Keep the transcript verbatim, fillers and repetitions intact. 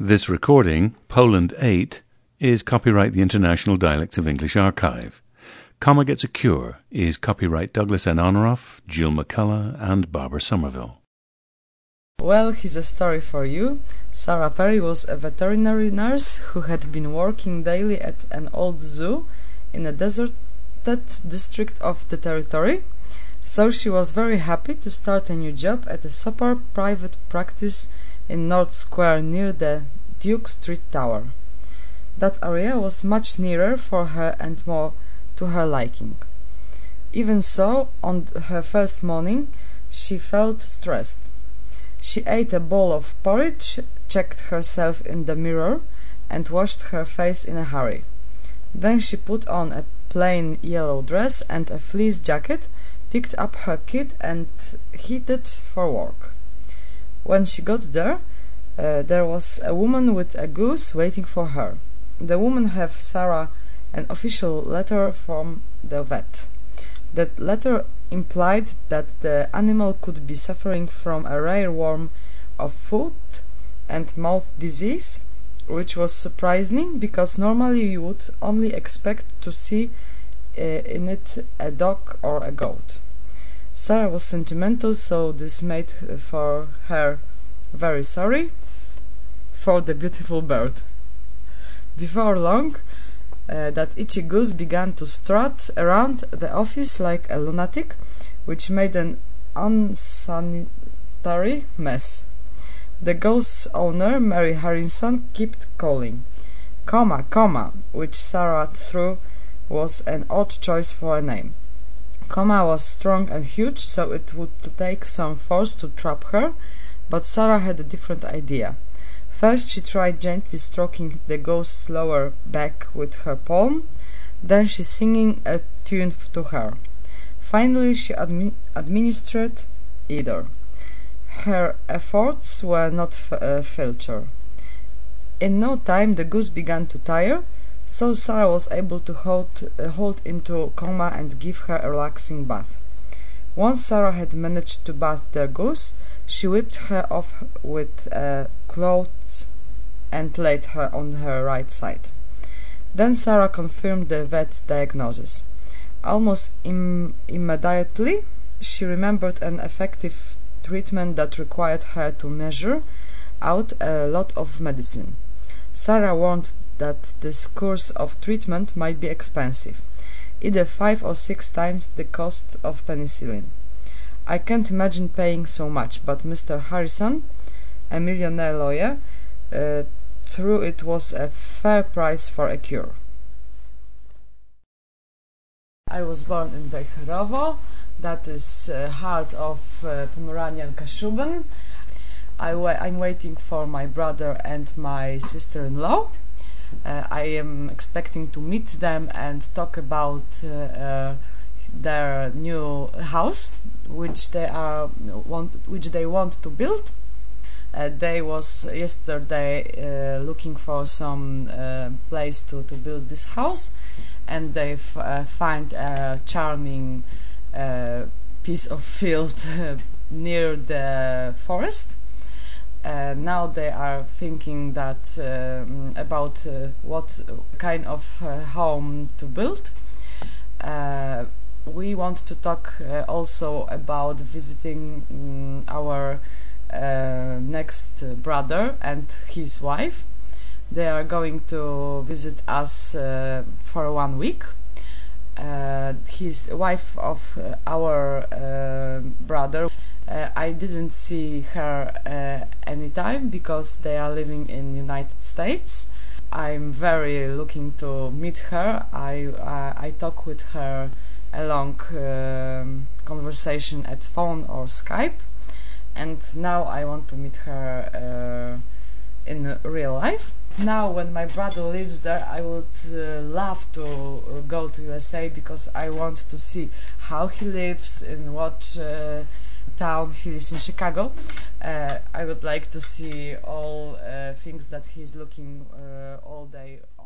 This recording, Poland eight, is copyright the International Dialects of English Archive. Comma Gets a Cure is copyright Douglas N. Onroff, Jill McCullough, and Barbara Somerville. Well, here's a story for you. Sarah Perry was a veterinary nurse who had been working daily at an old zoo in a deserted district of the territory. So she was very happy to start a new job at a super private practice in North Square near the Duke Street Tower. That area was much nearer for her and more to her liking. Even so, on her first morning, she felt stressed. She ate a bowl of porridge, checked herself in the mirror, and washed her face in a hurry. Then she put on a plain yellow dress and a fleece jacket, picked up her kit and headed for work. When she got there, uh, there was a woman with a goose waiting for her. The woman gave Sarah an official letter from the vet. That letter implied that the animal could be suffering from a rare form of foot and mouth disease, which was surprising because normally you would only expect to see uh, in it a dog or a goat. Sarah was sentimental, so this made for her very sorry for the beautiful bird. Before long, uh, that itchy goose began to strut around the office like a lunatic, which made an unsanitary mess. The ghost's owner, Mary Harrison, kept calling. Comma, comma, which Sarah thought was an odd choice for a name. Comma was strong and huge, so it would take some force to trap her, but Sarah had a different idea. First she tried gently stroking the ghost's lower back with her palm, then she singing a tune to her. Finally she admi administered either. Her efforts were not f uh, filtered. In no time the goose began to tire, so Sarah was able to hold, uh, hold into Comma and give her a relaxing bath. Once Sarah had managed to bath the goose, she whipped her off with uh, clothes and laid her on her right side. Then Sarah confirmed the vet's diagnosis. Almost im immediately, she remembered an effective treatment that required her to measure out a lot of medicine. Sarah warned that this course of treatment might be expensive, either five or six times the cost of penicillin. I can't imagine paying so much, but Mister Harrison, a millionaire lawyer, uh, thought it was a fair price for a cure. I was born in Wejherowo, that is uh, heart of uh, Pomeranian Kashuben. I wa I'm waiting for my brother and my sister-in-law. Uh, I am expecting to meet them and talk about uh, uh, their new house, which they are want, which they want to build. Uh, they was yesterday uh, looking for some uh, place to to build this house, and they f uh, find a charming uh, piece of field near the forest. Uh, now they are thinking that um, about uh, what kind of uh, home to build. Uh, we want to talk uh, also about visiting um, our uh, next brother and his wife. They are going to visit us uh, for one week. Uh, his wife of uh, our uh, brother, Uh, I didn't see her uh, anytime because they are living in United States. I'm very looking to meet her. I uh, I talk with her a long um, conversation at phone or Skype, and now I want to meet her uh, in real life. Now when my brother lives there, I would uh, love to go to U S A because I want to see how he lives, in what uh, town he lives in Chicago. Uh, I would like to see all uh, things that he's looking uh, all day